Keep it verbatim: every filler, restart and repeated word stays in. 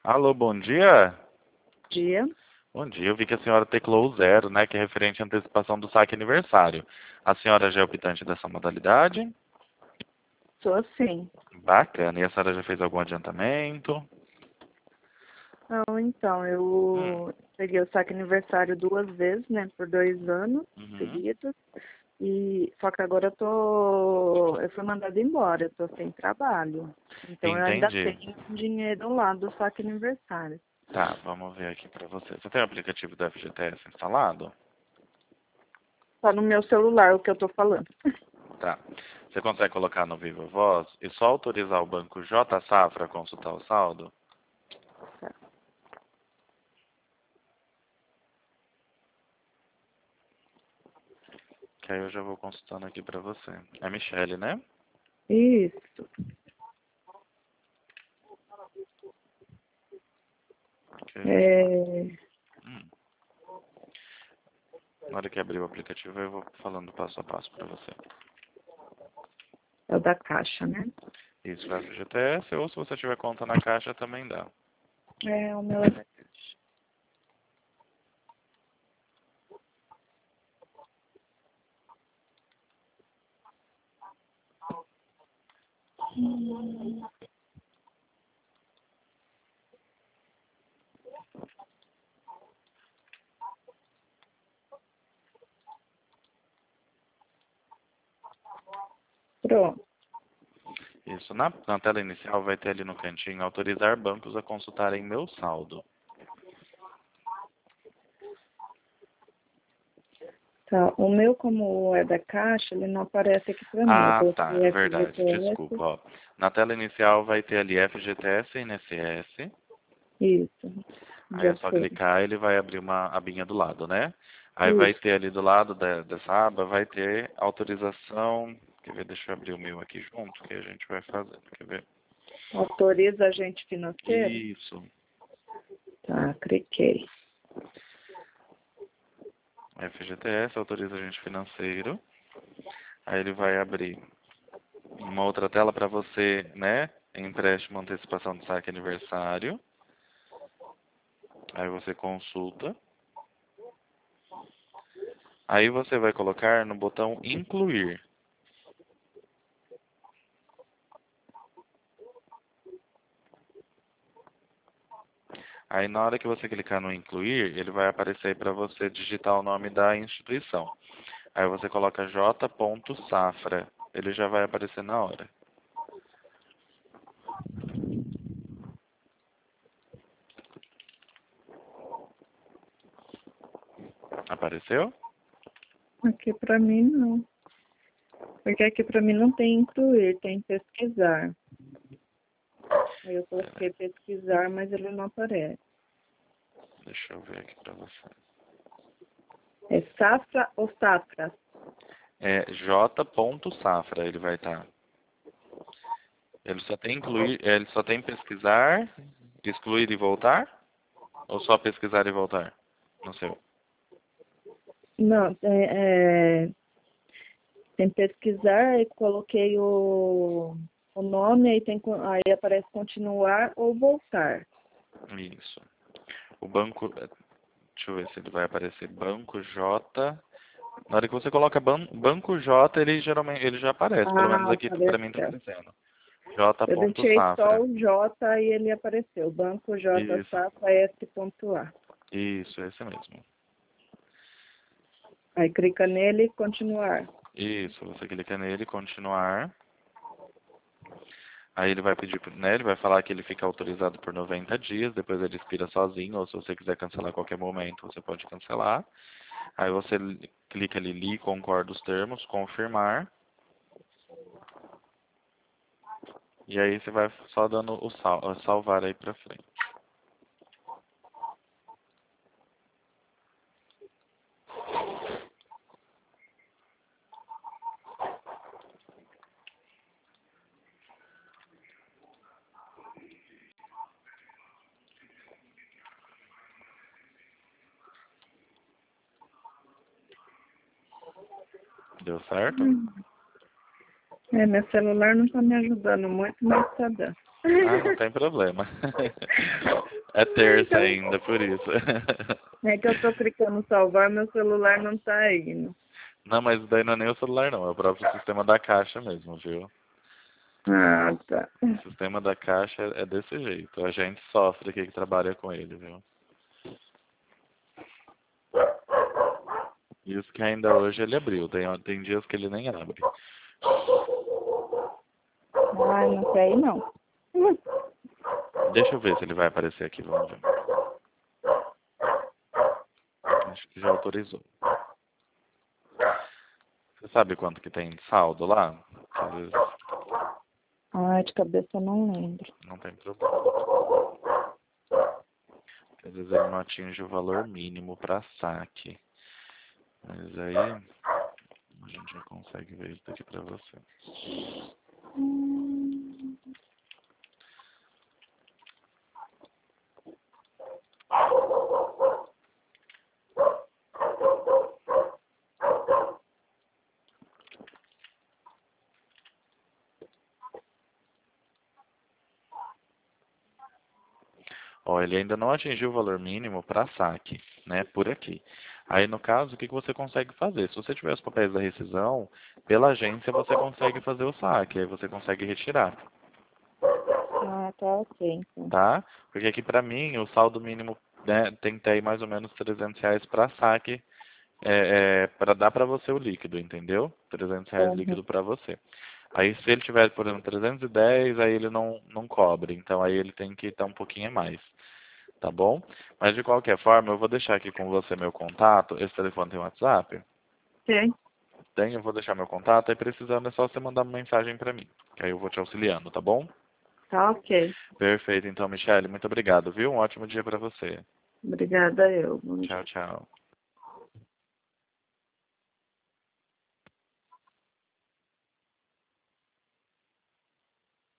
Alô, bom dia? Dia. Bom dia, eu vi que a senhora teclou o zero, né, que é referente à antecipação do saque aniversário. A senhora já é optante dessa modalidade? Sou assim. Bacana, e a senhora já fez algum adiantamento? Não, então, Hum, eu peguei o saque aniversário duas vezes, né, por dois anos uhum, seguidos. E só que agora eu tô, eu fui mandada embora, eu tô sem trabalho. Então eu ainda entendi. tenho um dinheiro lá do saque aniversário. Tá, vamos ver aqui pra você. Você tem o aplicativo do F G T S instalado? Tá no meu celular o que eu tô falando. Tá. Você consegue colocar no Viva Voz e só autorizar o banco J Safra a consultar o saldo? Tá. Que aí eu já vou consultando aqui pra você. É Michele, né? Isso. Ok, vamos lá. É, Hum. Na hora que abrir o aplicativo, eu vou falando passo a passo para você. é o da Caixa, né? Isso, vai F G T S, ou se você tiver conta na Caixa, também dá. É, o meu é da Caixa. Hum, Pronto. Isso, na, na tela inicial vai ter ali no cantinho autorizar bancos a consultarem meu saldo. Tá. O meu, como é da Caixa, ele não aparece aqui pra mim. Eu Ah, tá, coloquei é verdade, F G T S. desculpa, ó. Na tela inicial vai ter ali F G T S e I N S S. Isso. Aí é Já só foi. clicar e ele vai abrir uma abinha do lado, né? Aí vai Isso. ter ali do lado da- dessa aba, vai ter autorização. Quer ver? Deixa eu abrir o meu aqui junto, que a gente vai fazendo. Quer ver? Autoriza agente financeiro? Isso. Tá, cliquei. F G T S autoriza agente financeiro. Aí ele vai abrir uma outra tela para você, né? Empréstimo, antecipação de saque aniversário. Aí você consulta. Aí você vai colocar no botão incluir. Aí na hora que você clicar no incluir, ele vai aparecer para você digitar o nome da instituição. Aí você coloca J. Safra. Ele já vai aparecer na hora. Apareceu? Aqui pra mim não. Porque aqui pra mim não tem incluir, tem pesquisar. Aí eu coloquei pesquisar, mas ele não aparece. Deixa eu ver aqui para você. É safra ou safras? É J. Safra, ele vai estar. Ele só tem incluir, ele só tem pesquisar, excluir e voltar? Ou só pesquisar e voltar? No seu. Não, tem, é, tem pesquisar, aí coloquei o, o nome, aí, tem, co- aí aparece continuar ou voltar. Isso. O banco, deixa eu ver se ele vai aparecer. Banco J. Na hora que você coloca ban, Banco J, ele geralmente ele já aparece. Pelo menos Ah, aqui para mim tá apareceu. aparecendo. J. Eu deixei só Safra. o J e ele apareceu. Banco J Isso. Safra S.A. Isso, esse mesmo. Aí clica nele e continuar. Isso, você clica nele, continuar. Aí ele vai pedir, né, ele vai falar que ele fica autorizado por noventa dias, depois ele expira sozinho, ou se você quiser cancelar a qualquer momento, você pode cancelar. Aí você li- clica ali, li, concorda os termos, confirmar, e aí você vai só dando o sal, salvar aí pra frente. Deu certo? Hum. É, meu celular não tá me ajudando muito, mas tá dando. Ah, não tem problema. É terça ainda, por isso. É que eu tô clicando salvar, meu celular não tá indo. Não, mas daí não é nem o celular não, é o próprio sistema da caixa mesmo, viu? Ah, tá. O sistema da caixa é desse jeito. A gente sofre aqui que trabalha com ele, viu? Isso que ainda hoje ele abriu. Tem, tem dias que ele nem abre. Ai, não sei não. Deixa eu ver se ele vai aparecer aqui, vamos ver. Acho que já autorizou. Você sabe quanto que tem de saldo lá? Às vezes Ai, de cabeça eu não lembro. não tem problema. Às vezes ele não atinge o valor mínimo para saque. Mas aí a gente já consegue ver isso aqui para você. Hum. Ó, ele ainda não atingiu o valor mínimo para saque, né, por aqui. Aí, no caso, o que que você consegue fazer? Se você tiver os papéis da rescisão, pela agência você consegue fazer o saque, aí você consegue retirar, Ah, tá ok, então. tá? Porque aqui para mim, o saldo mínimo, né, tem que ter aí mais ou menos trezentos reais para saque, é, é, para dar para você o líquido, entendeu? trezentos reais Uhum. líquido para você. Aí, se ele tiver, por exemplo, trezentos e dez, aí ele não, não cobre, então aí ele tem que estar um pouquinho a mais. Tá bom? Mas de qualquer forma, eu vou deixar aqui com você meu contato. Esse telefone tem WhatsApp? Ok. Tem, eu vou deixar meu contato. Aí precisando é só você mandar uma mensagem pra mim. Que aí eu vou te auxiliando, tá bom? Tá ok. Perfeito, então, Michele, muito obrigado, viu? Um ótimo dia pra você. Obrigada eu. Bom Tchau, dia. tchau.